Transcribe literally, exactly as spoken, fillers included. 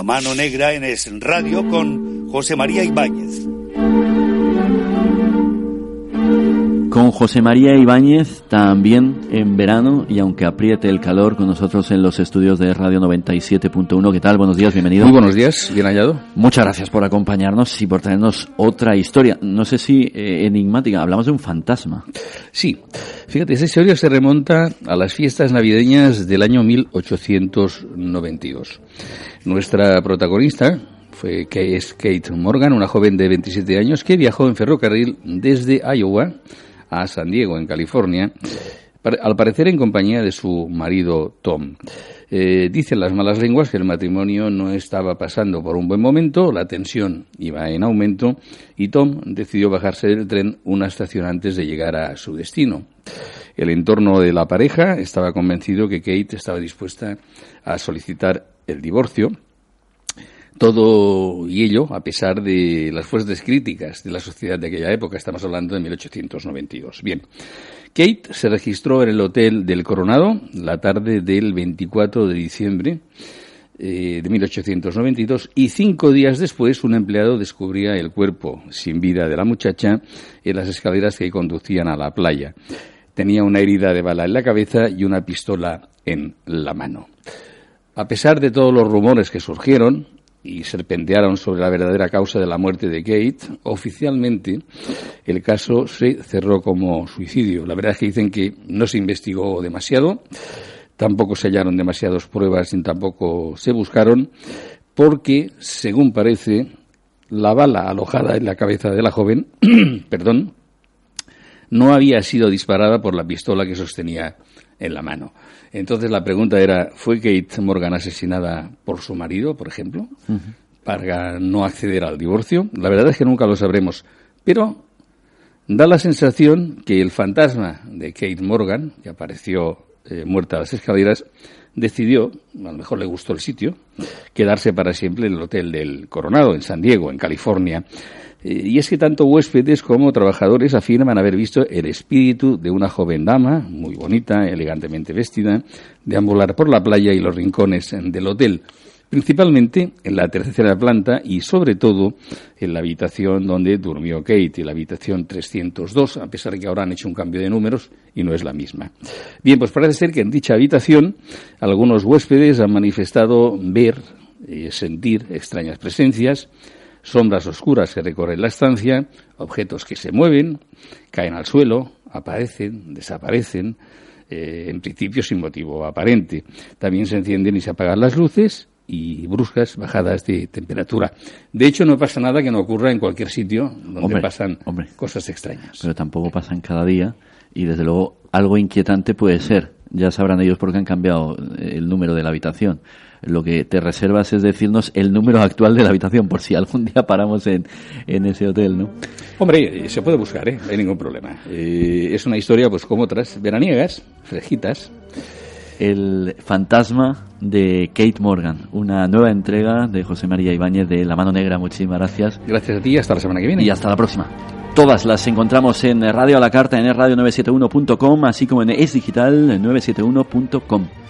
La Mano Negra en Es Radio con José María Ibáñez. Con José María Ibáñez también en verano y aunque apriete el calor, con nosotros en los estudios de Radio noventa y siete punto uno. ¿Qué tal? Buenos días, bienvenido. Muy buenos días, bien hallado. Muchas gracias por acompañarnos y por traernos otra historia, no sé si eh, enigmática, hablamos de un fantasma. Sí, fíjate, esa historia se remonta a las fiestas navideñas del año mil ochocientos noventa y dos. Nuestra protagonista fue que es Kate Morgan, una joven de veintisiete años que viajó en ferrocarril desde Iowa a San Diego, en California, al parecer en compañía de su marido Tom. Eh, dicen las malas lenguas que el matrimonio no estaba pasando por un buen momento, la tensión iba en aumento y Tom decidió bajarse del tren una estación antes de llegar a su destino. El entorno de la pareja estaba convencido que Kate estaba dispuesta a solicitar el divorcio. Todo y ello a pesar de las fuertes críticas de la sociedad de aquella época. Estamos hablando de mil ochocientos noventa y dos. Bien, Kate se registró en el Hotel del Coronado la tarde del veinticuatro de diciembre eh, de mil ochocientos noventa y dos y cinco días después un empleado descubría el cuerpo sin vida de la muchacha en las escaleras que conducían a la playa. Tenía una herida de bala en la cabeza y una pistola en la mano. A pesar de todos los rumores que surgieron y serpentearon sobre la verdadera causa de la muerte de Kate, oficialmente el caso se cerró como suicidio. La verdad es que dicen que no se investigó demasiado, tampoco se hallaron demasiadas pruebas ni tampoco se buscaron, porque, según parece, la bala alojada en la cabeza de la joven, perdón, no había sido disparada por la pistola que sostenía en la mano. Entonces la pregunta era, ¿fue Kate Morgan asesinada por su marido, por ejemplo, uh-huh. para no acceder al divorcio? La verdad es que nunca lo sabremos, pero da la sensación que el fantasma de Kate Morgan, que apareció eh, muerta a las escaleras, decidió, a lo mejor le gustó el sitio, quedarse para siempre en el Hotel del Coronado, en San Diego, en California. Y es que tanto huéspedes como trabajadores afirman haber visto el espíritu de una joven dama, muy bonita, elegantemente vestida, deambular por la playa y los rincones del hotel, principalmente en la tercera planta y sobre todo en la habitación donde durmió Kate, la habitación trescientos dos, a pesar de que ahora han hecho un cambio de números y no es la misma. Bien, pues parece ser que en dicha habitación algunos huéspedes han manifestado ver y sentir extrañas presencias, sombras oscuras que recorren la estancia, objetos que se mueven, caen al suelo, aparecen, desaparecen, eh, en principio sin motivo aparente. También se encienden y se apagan las luces y bruscas bajadas de temperatura. De hecho, no pasa nada que no ocurra en cualquier sitio donde hombre, pasan hombre, cosas extrañas. Pero tampoco pasan cada día y, desde luego, algo inquietante puede ser. Ya sabrán ellos por qué han cambiado el número de la habitación. Lo que te reservas es decirnos el número actual de la habitación, por si algún día paramos en, en ese hotel, ¿no? Hombre, se puede buscar, ¿eh? No hay ningún problema. Eh, es una historia, pues como otras, veraniegas, fresquitas. El fantasma de Kate Morgan, una nueva entrega de José María Ibáñez de La Mano Negra. Muchísimas gracias. Gracias a ti, hasta la semana que viene. Y hasta la próxima. Todas las encontramos en Radio a la Carta, en es radio nueve siete uno punto com, así como en Es Digital nueve siete uno punto com.